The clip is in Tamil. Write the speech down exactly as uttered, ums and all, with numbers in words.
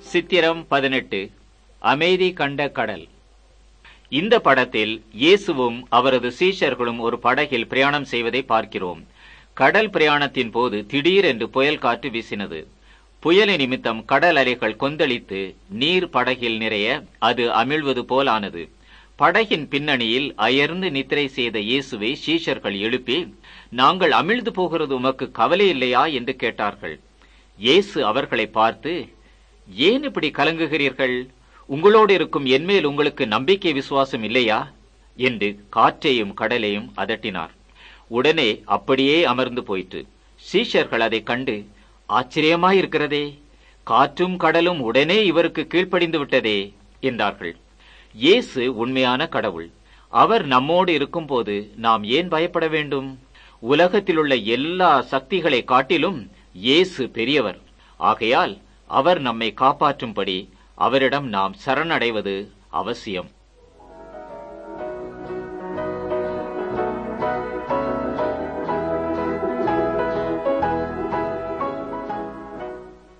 சித்திரம் பதினெட்டு. அமைதி கண்ட கடல். இந்த படத்தில் இயேசுவும் அவரது சீஷர்களும் ஒரு படகில் பிரயாணம் செய்வதை பார்க்கிறோம். கடல் பிரயாணத்தின் போது திடீரென்று புயல் காற்று வீசினது. புயலை நிமித்தம் கடல் அலைகள் கொந்தளித்து நீர் படகில் நிறைய அது அமிழ்வது போலானது. படகின் பின்னணியில் அயர்ந்து நித்திரை செய்த இயேசுவை சீஷர்கள் எழுப்பி, நாங்கள் அமிழ்ந்து போகிறது உமக்கு கவலை இல்லையா என்று கேட்டார்கள். இயேசு அவர்களை பார்த்து, ஏன் இப்படி கலங்குகிறீர்கள்? உங்களோடு இருக்கும் என்மேல் உங்களுக்கு நம்பிக்கை விசுவாசம் இல்லையா என்று காற்றையும் கடலையும் அதட்டினார். உடனே அப்படியே அமர்ந்து போயிற்று. சீஷர்கள் அதை கண்டு, ஆச்சரியமாயிருக்கிறதே, காற்றும் கடலும் உடனே இவருக்கு கீழ்ப்படிந்து விட்டதே என்றார்கள். இயேசு உண்மையான கடவுள். அவர் நம்மோடு இருக்கும்போது நாம் ஏன் பயப்பட வேண்டும்? உலகத்திலுள்ள எல்லா சக்திகளை காட்டிலும் இயேசு பெரியவர். ஆகையால் அவர் நம்மை காப்பாற்றும்படி அவரிடம் நாம் சரணடைவது அவசியம்.